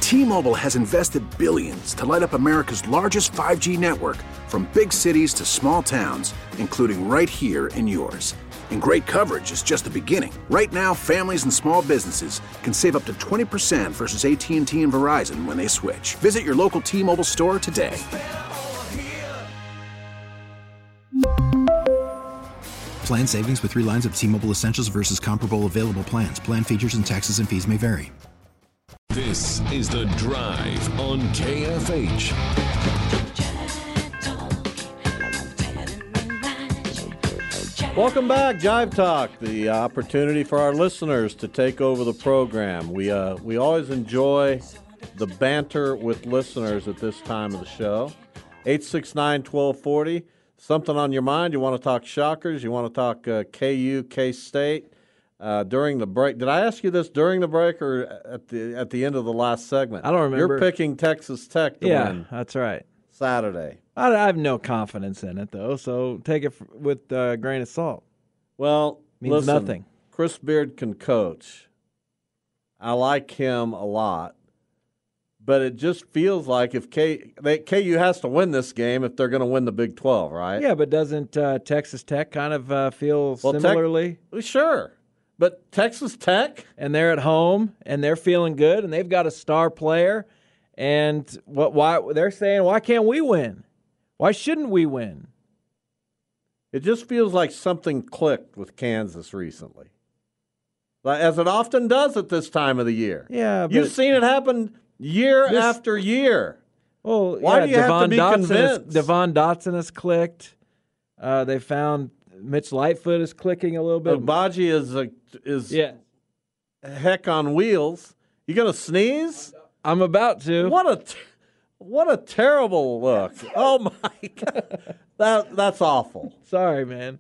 T-Mobile has invested billions to light up America's largest 5G network, from big cities to small towns, including right here in yours. And great coverage is just the beginning. Right now, families and small businesses can save up to 20% versus AT&T and Verizon when they switch. Visit your local T-Mobile store today. Plan savings with 3 lines of T-Mobile Essentials versus comparable available plans. Plan features and taxes and fees may vary. This is The Drive on KFH. Welcome back, Jive Talk, the opportunity for our listeners to take over the program. We always enjoy the banter with listeners at this time of the show. 869-1240. Something on your mind? You want to talk Shockers? You want to talk KU, K-State? During the break, did I ask you this during the break or at the end of the last segment? I don't remember. You're picking Texas Tech to win. Yeah, that's right. Saturday. I have no confidence in it, though, so take it with a grain of salt. Well, Means listen, nothing. Chris Beard can coach. I like him a lot. But it just feels like if KU has to win this game if they're going to win the Big 12, right? Yeah, but doesn't Texas Tech kind of feel similarly? Sure. But Texas Tech? And they're at home, and they're feeling good, and they've got a star player. And why they're saying, why can't we win? Why shouldn't we win? It just feels like something clicked with Kansas recently, as it often does at this time of the year. Yeah, but you've seen it happen year after year. Well, why do you have to be convinced? Devon Dotson has clicked. They found Mitch Lightfoot is clicking a little bit. Agbaji is heck on wheels. You gonna sneeze? I'm about to. What a terrible look! Oh my God, that's awful. Sorry, man.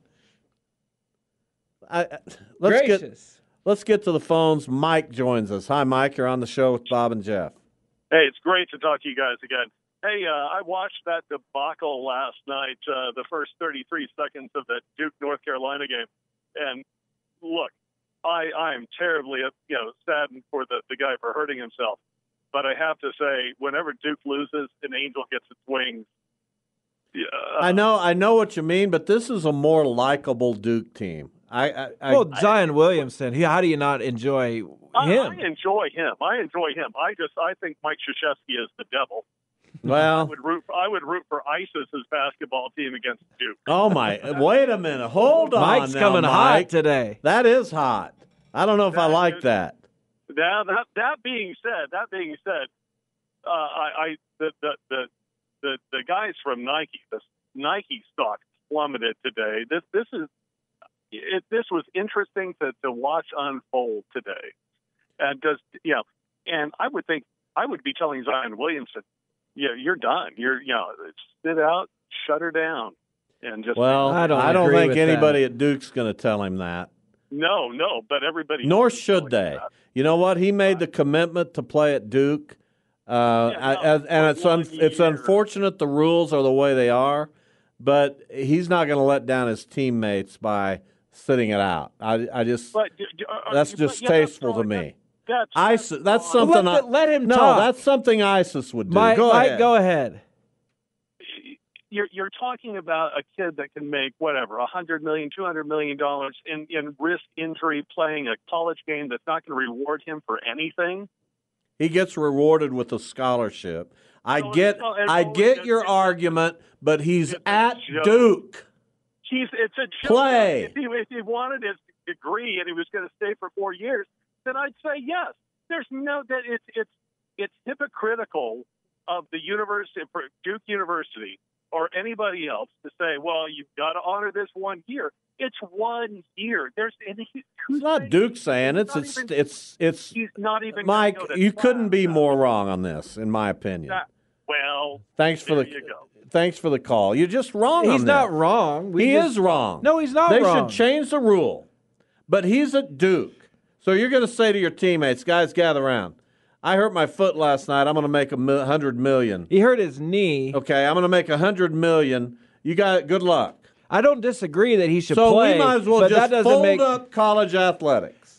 Let's get to the phones. Mike joins us. Hi, Mike. You're on the show with Bob and Jeff. Hey, it's great to talk to you guys again. Hey, I watched that debacle last night, the first 33 seconds of the Duke-North Carolina game. And look, I am terribly saddened for the guy for hurting himself. But I have to say, whenever Duke loses, an angel gets its wings. Yeah. I know what you mean, but this is a more likable Duke team. Zion Williamson. How do you not enjoy him? I enjoy him. I think Mike Krzyzewski is the devil. Well, I would root for ISIS's basketball team against Duke. Oh my! Wait a minute. Hold on. Mike's now, coming Mike. hot today. That is hot. I don't know if I like that. Now that being said, the guys from Nike, the Nike stock plummeted today. This was interesting to watch unfold today, and and I would be telling Zion Williamson, you're done. Sit out, shut her down, and just. Well, I don't think anybody at Duke's going to tell him that. No, but everybody. Nor should they. You know what? He made the commitment to play at Duke, and it's unfortunate the rules are the way they are, but he's not going to let down his teammates by sitting it out. That's distasteful to me. That's something. Let him talk. No, that's something ISIS would do. Mike, go ahead. You're talking about a kid that can make $100 million, $200 million in risk injury playing a college game that's not going to reward him for anything. He gets rewarded with a scholarship. I get your argument, but he's at Duke. It's a joke. Play. If he wanted his degree and he was going to stay for 4 years, then I'd say yes. There's it's hypocritical of the university, Duke University, or anybody else to say, well, you've got to honor this 1 year. It's 1 year. It's not Duke saying it's. He's not even. Mike, you couldn't be more wrong on this, in my opinion. Thanks for the call. You're just wrong. He's not wrong. He is wrong. No, he's not wrong. They should change the rule. But he's at Duke, so you're going to say to your teammates, guys, gather around. I hurt my foot last night. I'm going to make $100 million. He hurt his knee. Okay, I'm going to make $100 million. You got good luck. I don't disagree that he should play. play. So we might as well just fold up college athletics.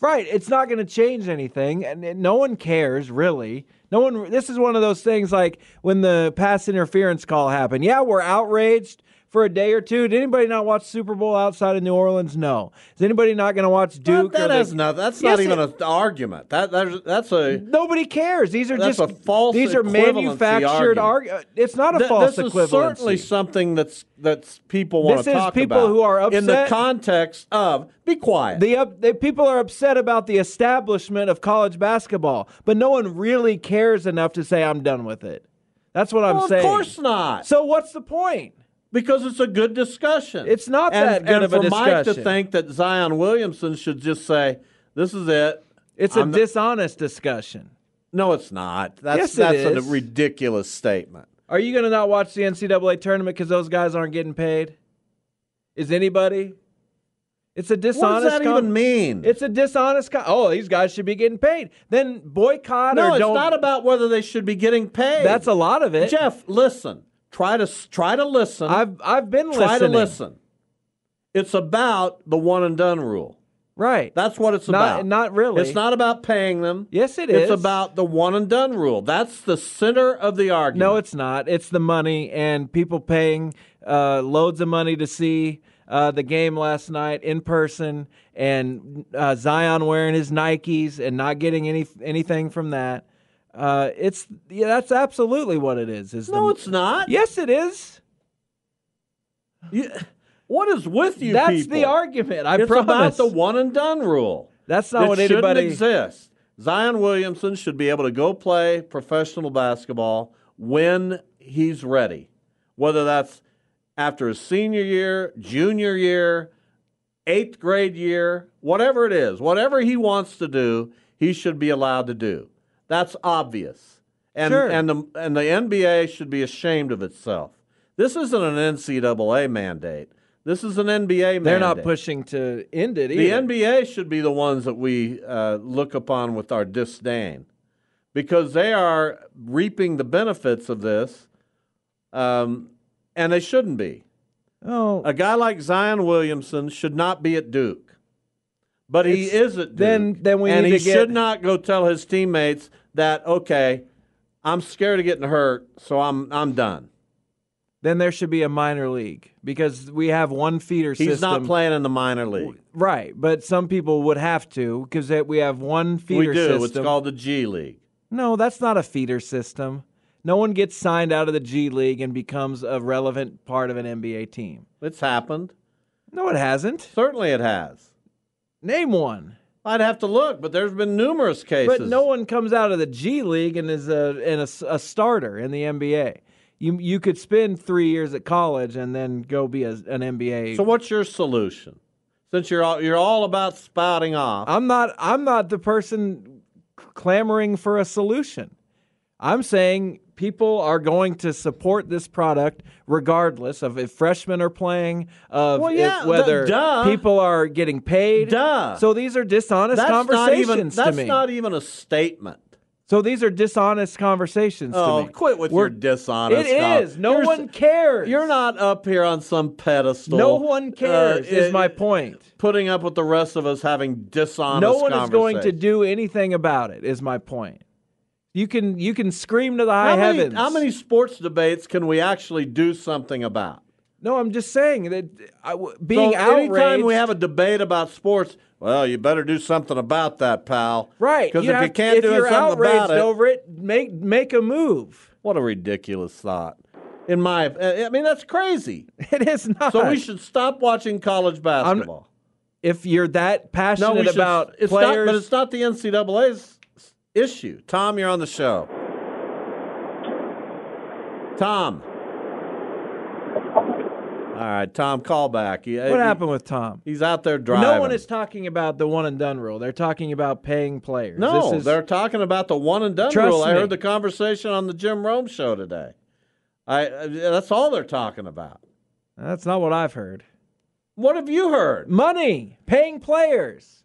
Right. It's not going to change anything, and no one cares, really. No one. This is one of those things like when the pass interference call happened. Yeah, we're outraged for a day or two. Did anybody not watch Super Bowl outside of New Orleans? No. Is anybody not going to watch Duke? That's not even an argument. That's a nobody cares. These are that's just a false. These are manufactured arguments. It's not a false equivalency. This is certainly something that's people want to talk about. This is people who are upset in the context of. Be quiet. The people are upset about the establishment of college basketball, but no one really cares enough to say I'm done with it. That's what I'm saying. Of course not. So what's the point? Because it's a good discussion. It's not that good of a discussion. And for Mike to think that Zion Williamson should just say, this is it. It's a dishonest discussion. No, it's not. That's a ridiculous statement. Are you going to not watch the NCAA tournament because those guys aren't getting paid? Is anybody? It's a dishonest. What does that even mean? It's a dishonest. These guys should be getting paid. Then boycott or don't. No, it's not about whether they should be getting paid. That's a lot of it. Jeff, listen. Try to listen. I've been listening. Try to listen. It's about the one and done rule. Right. That's what it's about. Not really. It's not about paying them. Yes, it is. It's about the one and done rule. That's the center of the argument. No, it's not. It's the money and people paying loads of money to see the game last night in person, and Zion wearing his Nikes and not getting anything from that. That's absolutely what it is. It's not. Yes, it is. What is with you That's people? The argument. It's promise. About the one and done rule. That's not what anybody. It shouldn't exist. Zion Williamson should be able to go play professional basketball when he's ready, whether that's after his senior year, junior year, 8th grade year, whatever it is, whatever he wants to do, he should be allowed to do. That's obvious. And sure. and the NBA should be ashamed of itself. This isn't an NCAA mandate. This is an NBA mandate. They're not pushing to end it either. The NBA should be the ones that we look upon with our disdain because they are reaping the benefits of this, and they shouldn't be. Oh, a guy like Zion Williamson should not be at Duke. But he is at Duke. Then we and need he to get, should not go tell his teammates that, okay, I'm scared of getting hurt, so I'm done. Then there should be a minor league because we have one feeder system. He's not playing in the minor league. Right, but some people would have to because we have one feeder system. We do. It's called the G League. No, that's not a feeder system. No one gets signed out of the G League and becomes a relevant part of an NBA team. It's happened. No, it hasn't. Certainly it has. Name one. I'd have to look, but there's been numerous cases. But no one comes out of the G League and is a starter in the NBA. You could spend 3 years at college and then go be an NBA. So what's your solution? Since you're all about spouting off. I'm not the person clamoring for a solution. I'm saying people are going to support this product regardless of if freshmen are playing, whether people are getting paid. Duh. So these are dishonest conversations to me. That's not even a statement. So these are dishonest conversations to me. Quit with your dishonest It is. No one cares. You're not up here on some pedestal. No one cares is my point. Putting up with the rest of us having dishonest No one is going to conversations. do anything about it is my point. You can scream to the high heavens. How many sports debates can we actually do something about? No, I'm just saying that being outraged. Anytime we have a debate about sports, well, you better do something about that, pal. Right. Because if you can't do something about it. If you're outraged over it, make a move. What a ridiculous thought. That's crazy. It is not. So we should stop watching college basketball. If you're that passionate about players. But it's not the NCAA's issue. Tom, you're on the show. Tom. All right, Tom, call back. What happened with Tom? He's out there driving. No one is talking about the one and done rule. They're talking about paying players. No, they're talking about the one and done rule. I me. heard the conversation on the Jim Rome show today. That's all they're talking about. That's not what I've heard. What have you heard? Money, paying players.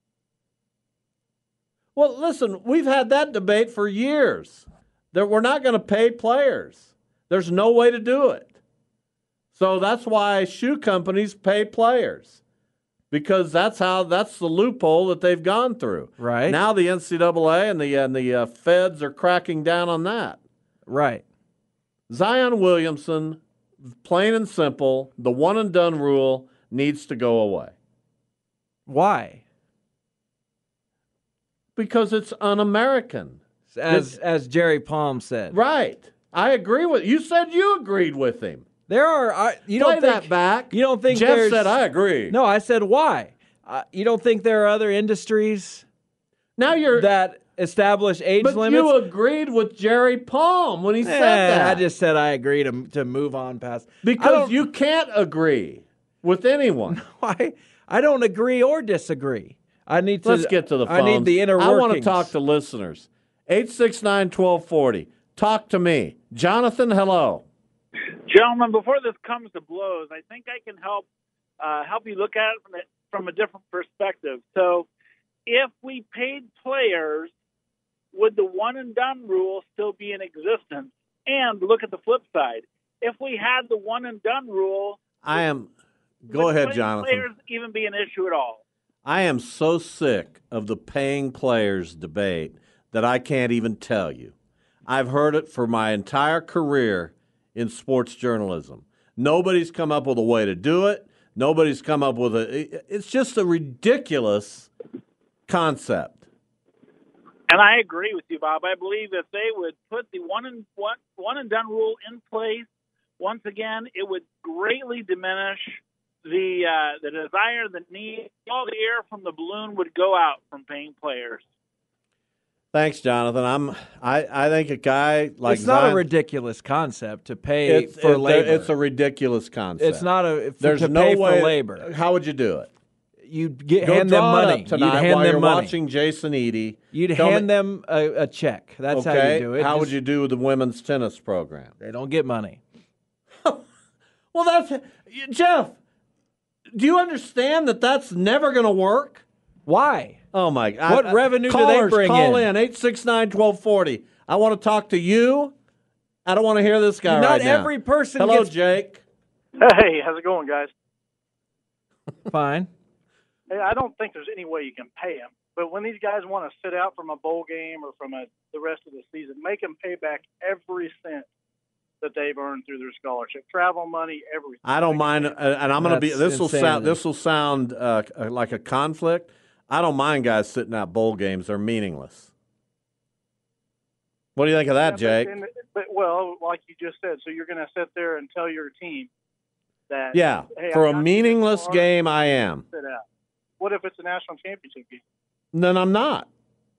Well, listen, we've had that debate for years. We're not going to pay players. There's no way to do it. So that's why shoe companies pay players. because that's the loophole that they've gone through. Right. Now the NCAA and the feds are cracking down on that. Right. Zion Williamson, plain and simple, the one and done rule needs to go away. Why? Because it's un-American. As Jerry Palm said. Right. I agree with you. Said you agreed with him. There are you Play don't think that back. You don't think Jeff said I agree. No, I said why? You don't think there are other industries now that establish age but limits? You agreed with Jerry Palm when he said that. I just said I agree to move on past. Because you can't agree with anyone. Why? I don't agree or disagree. Let's get to the phones. I need the inner workings. I want to talk to listeners. 869-1240. Talk to me. Jonathan, hello. Gentlemen, before this comes to blows, I think I can help you look at it from a different perspective. So if we paid players, would the one-and-done rule still be in existence? And look at the flip side. If we had the one-and-done rule, Go ahead, Jonathan. Players even be an issue at all? I am so sick of the paying players debate that I can't even tell you. I've heard it for my entire career in sports journalism. Nobody's come up with a way to do it. Nobody's come up with it's just a ridiculous concept. And I agree with you, Bob. I believe if they would put the one and done rule in place, once again, it would greatly diminish the desire, the need. All the air from the balloon would go out from paying players. Thanks, Jonathan. I think a guy like it's not Zion, a ridiculous concept to pay for labor. It's a ridiculous concept. It's not There's to no pay way, for labor. How would you do it? You'd hand them money tonight You'd hand while them you're money. watching Jason Eady. You'd hand them a check. That's how you do it. How would you do with the women's tennis program? They don't get money. Well, that's Jeff. Do you understand that that's never going to work? Why? Oh, my God. What revenue do they bring in? Call in, 869-1240. I want to talk to you. I don't want to hear this guy right now. Not every person Hello, gets... Jake. Hey, how's it going, guys? Fine. Hey, I don't think there's any way you can pay them. But when these guys want to sit out from a bowl game or from the rest of the season, make them pay back every cent that they've earned through their scholarship, travel money, everything. I don't mind, and I'm going to be. This will sound like a conflict. I don't mind guys sitting out bowl games; they're meaningless. What do you think of that, Jake? Well, like you just said, so you're going to sit there and tell your team that hey, for a meaningless game, I am. Sit out. What if it's a national championship game? Then I'm not.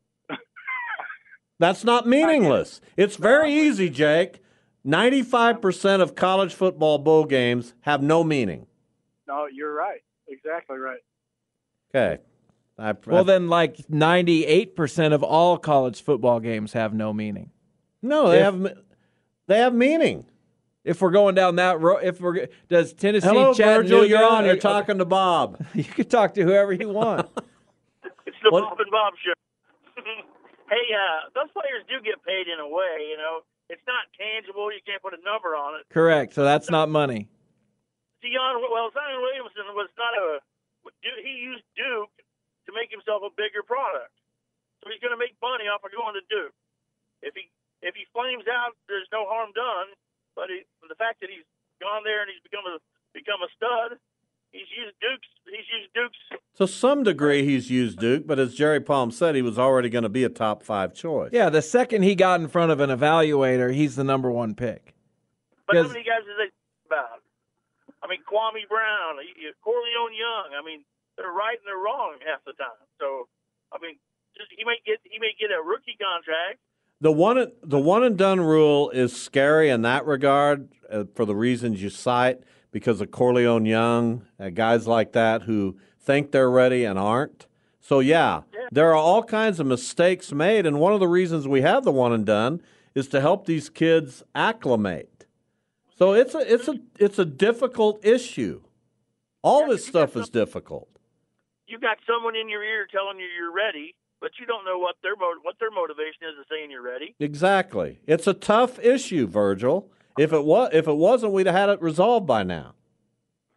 That's not meaningless. It's very easy, Jake. 95% of college football bowl games have no meaning. No, you're right. Exactly right. Okay. Then like 98% of all college football games have no meaning. No, they have meaning. If we're going down that road, does Tennessee? Hello, Chattanooga, Virgil, you're on. You're talking to Bob. You can talk to whoever you want. It's the Bob and Bob show. Hey, those players do get paid in a way. You know, it's not tangible. You can't put a number on it. Correct. So that's not money. Zion Williamson was not he used Duke to make himself a bigger product. So he's going to make money off of going to Duke. If he flames out, there's no harm done. But the fact that he's gone there and he's become a stud, he's used Duke's. To some degree, he's used Duke, but as Jerry Palm said, he was already going to be a top 5 choice. Yeah, the second he got in front of an evaluator, he's the number 1 pick. But how many guys did they about? I mean, Kwame Brown, Corleone Young. I mean, they're right and they're wrong half the time. So, I mean, he may get a rookie contract. The one and done rule is scary in that regard for the reasons you cite, because of Corleone Young, guys like that who think they're ready and aren't. So there are all kinds of mistakes made, and one of the reasons we have the one and done is to help these kids acclimate. So it's a difficult issue. All this stuff is difficult. You got someone in your ear telling you you're ready, but you don't know what their motivation is to saying you're ready. Exactly. It's a tough issue, Virgil. If it wasn't, we'd have had it resolved by now.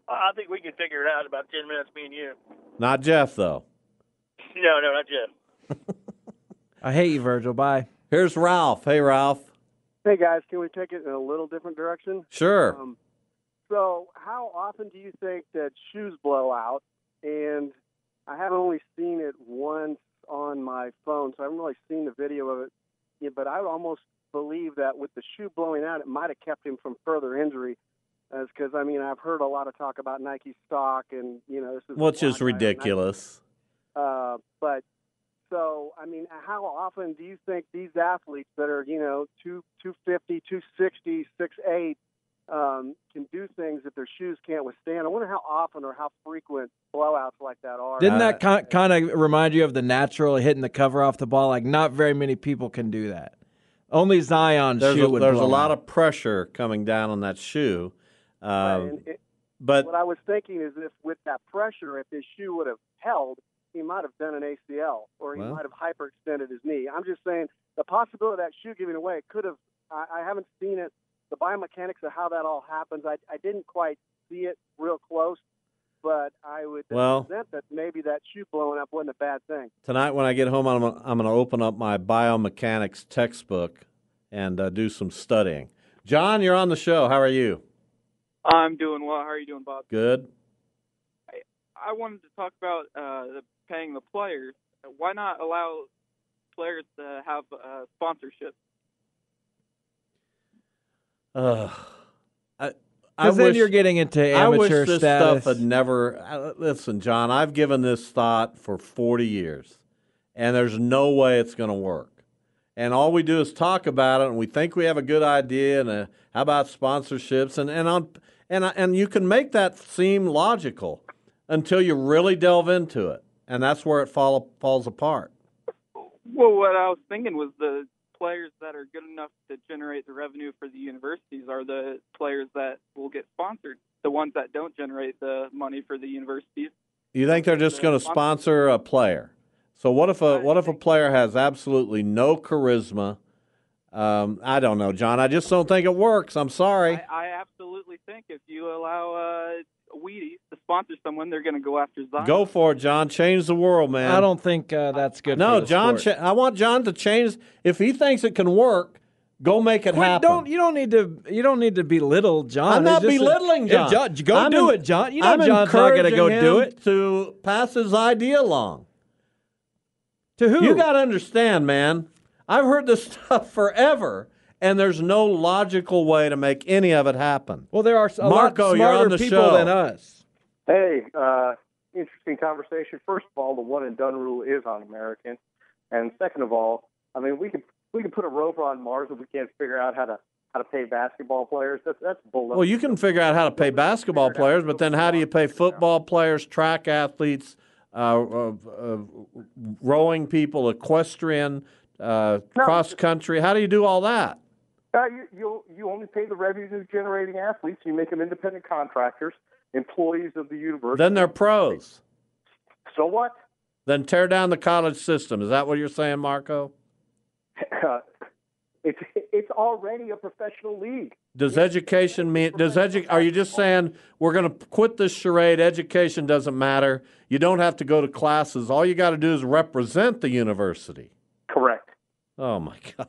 I think we can figure it out in about 10 minutes, me and you. Not Jeff, though. No, not Jeff. I hate you, Virgil. Bye. Here's Ralph. Hey, Ralph. Hey, guys, can we take it in a little different direction? Sure. So how often do you think that shoes blow out? And I haven't only seen it once on my phone, so I haven't really seen the video of it. Yeah, but I would almost believe that with the shoe blowing out, it might have kept him from further injury. Because, I mean, I've heard a lot of talk about Nike stock and, this is... Which is ridiculous. But, so, I mean, how often do you think these athletes that are, 250, 260, 6'8", can do things that their shoes can't withstand? I wonder how often or how frequent blowouts like that are. Didn't that kind of remind you of the natural hitting the cover off the ball? Like, not very many people can do that. Only Zion's shoe would blow There's a lot of pressure coming down on that shoe. But what I was thinking is if with that pressure, if his shoe would have held, he might have done an ACL or he might have hyperextended his knee. I'm just saying the possibility of that shoe giving away could have. I haven't seen it. The biomechanics of how that all happens, I didn't quite see it real close, but I would present that maybe that shoe blowing up wasn't a bad thing. Tonight when I get home, I'm going to open up my biomechanics textbook and do some studying. John, you're on the show. How are you? I'm doing well. How are you doing, Bob? Good. I wanted to talk about paying the players. Why not allow players to have sponsorship? Because then you're getting into amateur I wish this status. stuff had never. Listen, John, I've given this thought for 40 years, and there's no way it's going to work. And all we do is talk about it, and we think we have a good idea. And how about sponsorships? And you can make that seem logical until you really delve into it, and that's where it falls apart. Well, what I was thinking was the players that are good enough to generate the revenue for the universities are the players that will get sponsored. The ones that don't generate the money for the universities. You think they're just going to sponsor a player? So what if a player has absolutely no charisma? I don't know, John. I just don't think it works. I'm sorry. I absolutely think if you allow Wheaties to sponsor someone, they're going to go after Zion. Go for it, John. Change the world, man. I don't think that's good. No, for the John. sport. I want John to change. If he thinks it can work, go make it happen. You don't need to belittle John. I'm not belittling John. Go do it, John. You know John's not going to go do it. To pass his idea along. To who? You got to understand, man. I've heard this stuff forever, and there's no logical way to make any of it happen. Well, there are a Marco, lot you're on smarter the people show. than us. Hey, interesting conversation. First of all, the one and done rule is un-American, and second of all, I mean we could put a rover on Mars if we can't figure out how to pay basketball players. That's bull. Well, you can figure out how to pay basketball players, but then how do you pay football players, track athletes, rowing people, equestrian, cross country? How do you do all that? You only pay the revenue-generating athletes. You make them independent contractors, employees of the university. Then they're pros. So what? Then tear down the college system. Is that what you're saying, Marco? It's already a professional league. Does education mean? Are you just saying we're going to quit this charade? Education doesn't matter. You don't have to go to classes. All you got to do is represent the university. Correct. Oh my God.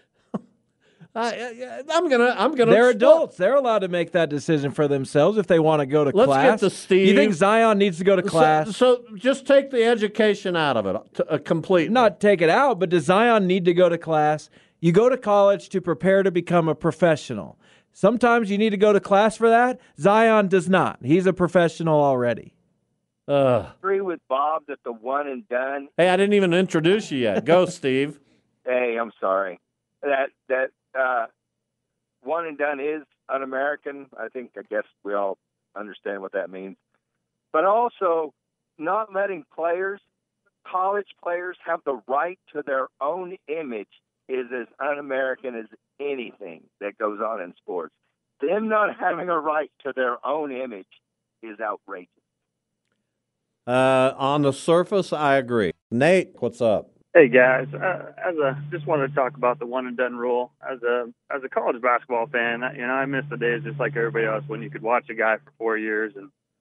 I'm gonna. They're adults. They're allowed to make that decision for themselves if they want to go to class. Let's get to Steve. You think Zion needs to go to class? So just take the education out of it completely. Not take it out, but does Zion need to go to class? You go to college to prepare to become a professional. Sometimes you need to go to class for that. Zion does not. He's a professional already. I agree with Bob that the one and done. Hey, I didn't even introduce you yet. Go, Steve. Hey, I'm sorry. That one and done is un-American. I guess we all understand what that means. But also, not letting college players have the right to their own image is as un-American as anything that goes on in sports. Them not having a right to their own image is outrageous. On the surface, I agree. Nate, what's up? Hey guys, just wanted to talk about the one and done rule. As a college basketball fan, I miss the days just like everybody else when you could watch a guy for 4 years and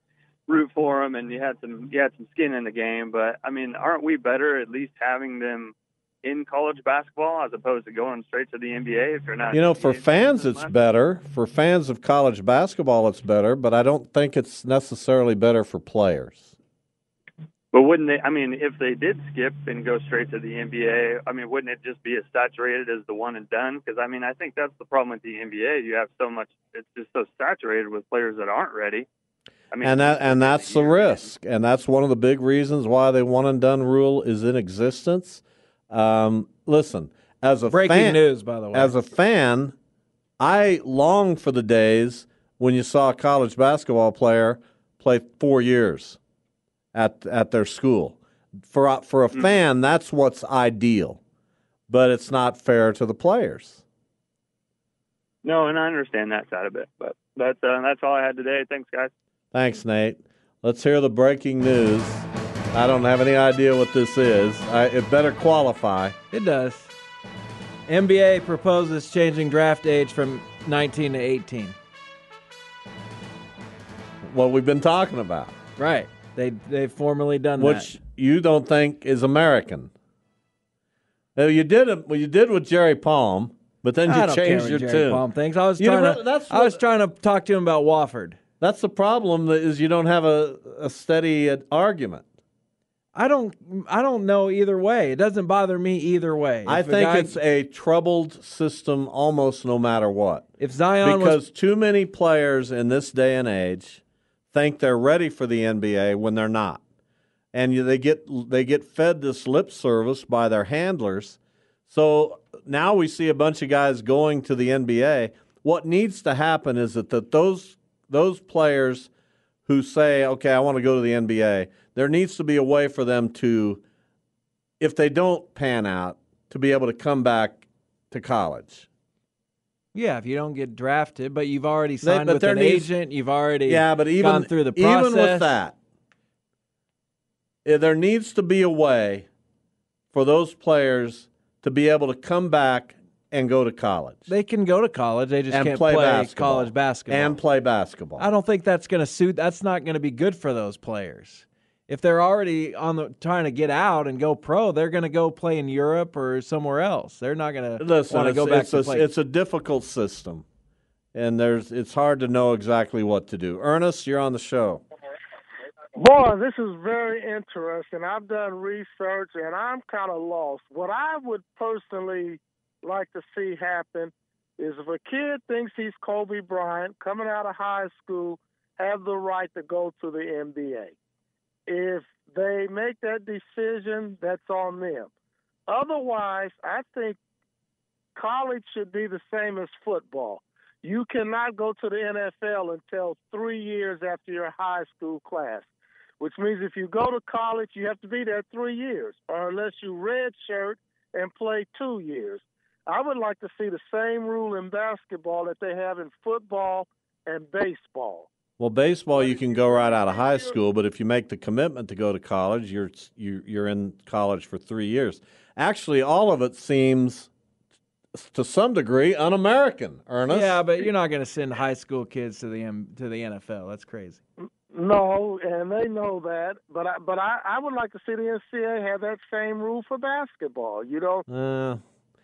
root for them, and you had some skin in the game. But I mean, aren't we better at least having them in college basketball as opposed to going straight to the NBA if you're not? For fans, it's better. For fans of college basketball, it's better, but I don't think it's necessarily better for players. But wouldn't they? I mean, if they did skip and go straight to the NBA, I mean, wouldn't it just be as saturated as the one and done? Because I mean, I think that's the problem with the NBA. You have so much; it's just so saturated with players that aren't ready. I mean, and that's the risk, and that's one of the big reasons why the one and done rule is in existence. Listen, as a breaking news, by the way, as a fan, I long for the days when you saw a college basketball player play 4 years at their school. For a fan, that's what's ideal, but it's not fair to the players. No, and I understand that side of it, but that's all I had today. Thanks, guys. Thanks, Nate. Let's hear the breaking news. I don't have any idea what this is. It better qualify. It does. NBA proposes changing draft age from 19 to 18. What we've been talking about. Right. They've formally done that. Which you don't think is American. Now, you did with Jerry Palm, but then you changed your Jerry tune. Palm thinks. I was trying to talk to him about Wofford. That's the problem, is you don't have a steady argument. I don't know either way. It doesn't bother me either way. I think it's a troubled system almost no matter what. If Zion because too many players in this day and age think they're ready for the NBA when they're not. And they get fed this lip service by their handlers. So now we see a bunch of guys going to the NBA. What needs to happen is that those players who say, okay, I want to go to the NBA, there needs to be a way for them to, if they don't pan out, to be able to come back to college. Yeah, if you don't get drafted, but you've already signed with an agent, you've already gone through the process. Even with that, there needs to be a way for those players to be able to come back and go to college. They can go to college. They just can't play college basketball. And play basketball. I don't think that's going to suit. That's not going to be good for those players. If they're already trying to get out and go pro, they're going to go play in Europe or somewhere else. They're not going to want to go back to play. It's a difficult system, and it's hard to know exactly what to do. Ernest, you're on the show. Boy, this is very interesting. I've done research, and I'm kind of lost. What I would personally like to see happen is if a kid thinks he's Kobe Bryant, coming out of high school, have the right to go to the NBA. If they make that decision, that's on them. Otherwise, I think college should be the same as football. You cannot go to the NFL until 3 years after your high school class, which means if you go to college, you have to be there 3 years, or unless you redshirt and play 2 years. I would like to see the same rule in basketball that they have in football and baseball. Well, baseball you can go right out of high school, but if you make the commitment to go to college, you're in college for 3 years. Actually, all of it seems, to some degree, un-American, Ernest. Yeah, but you're not going to send high school kids to the NFL. That's crazy. No, and they know that. But I would like to see the NCAA have that same rule for basketball. You know.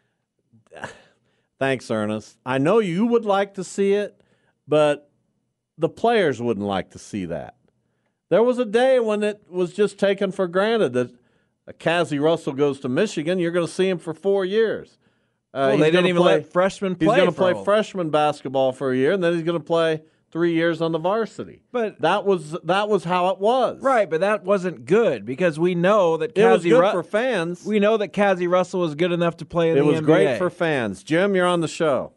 Thanks, Ernest. I know you would like to see it, but the players wouldn't like to see that. There was a day when it was just taken for granted that Cazzie Russell goes to Michigan, you're going to see him for 4 years. They didn't even let freshmen play. He's going to play freshman basketball for a year, and then he's going to play 3 years on the varsity. But that was how it was. Right, but that wasn't good because we know that it was good for fans. We know that Cazzie Russell was good enough to play in the NBA. It was great for fans. Jim, you're on the show.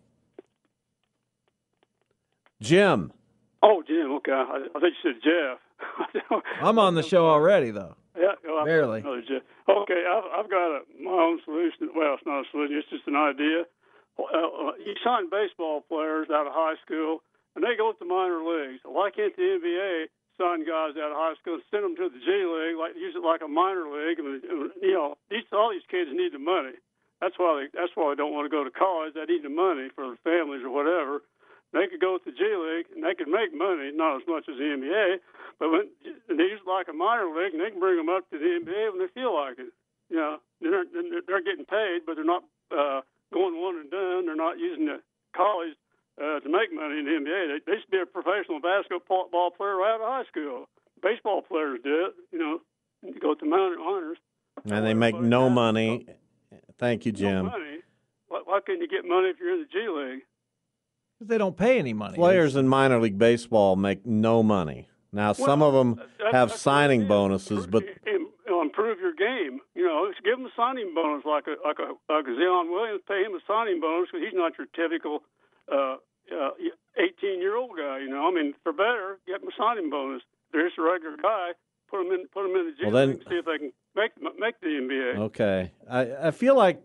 Jim. Oh, Jim. Okay, I think you said Jeff. I'm on the show already, though. Yeah, barely. Okay, I've got my own solution. Well, it's not a solution; it's just an idea. You sign baseball players out of high school, and they go to minor leagues. Why can't the NBA sign guys out of high school and send them to the G League, use it like a minor league? And all these kids need the money. That's why they don't want to go to college. They need the money for their families or whatever. they could go to the G League and they could make money, not as much as the NBA, but when they use like a minor league and they can bring them up to the NBA when they feel like it. You know, they're getting paid, but they're not going one and done. They're not using the college to make money in the NBA. They used to be a professional basketball player right out of high school. Baseball players did, you know, you go to minor honors. And they make no money. Thank you, Jim. No money. Why couldn't you get money if you're in the G League? Because they don't pay any money. Players in minor league baseball make no money. Now, some of them have signing bonuses, but improve your game. You know, give them a signing bonus like a Zion Williams. Pay him a signing bonus because he's not your typical 18-year-old guy. You know, I mean, for better, get him a signing bonus. They're just a regular guy. Put him in the G League and see if they can make the NBA. Okay, I feel like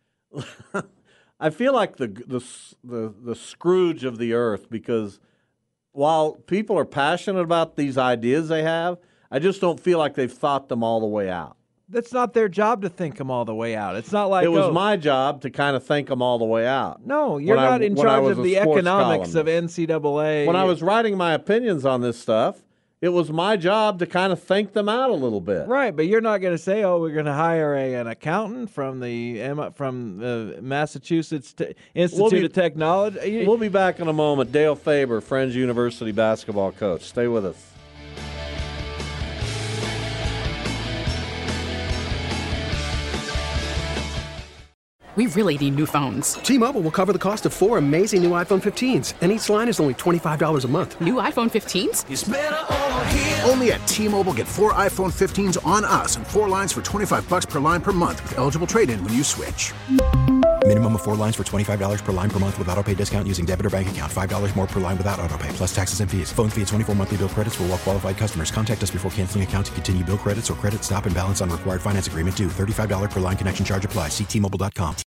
the Scrooge of the earth, because while people are passionate about these ideas they have, I just don't feel like they've thought them all the way out. That's not their job to think them all the way out. It's not like it was my job to kind of think them all the way out. No, you're not in charge of the economics of NCAA. When I was writing my opinions on this stuff, it was my job to kind of think them out a little bit. Right, but you're not going to say, "Oh, we're going to hire an accountant from the Massachusetts Institute of Technology." We'll be back in a moment. Dale Faber, Friends University basketball coach. Stay with us. We really need new phones. T-Mobile will cover the cost of 4 amazing new iPhone 15s, and each line is only $25 a month. New iPhone 15s? It's better over here. Only at T-Mobile, get 4 iPhone 15s on us and 4 lines for $25 per line per month with eligible trade-in when you switch. Minimum of 4 lines for $25 per line per month with autopay discount using debit or bank account. $5 more per line without autopay, plus taxes and fees. Phone fee at 24 monthly bill credits for well-qualified customers. Contact us before canceling account to continue bill credits or credit stop and balance on required finance agreement due. $35 per line connection charge applies. See T-Mobile.com.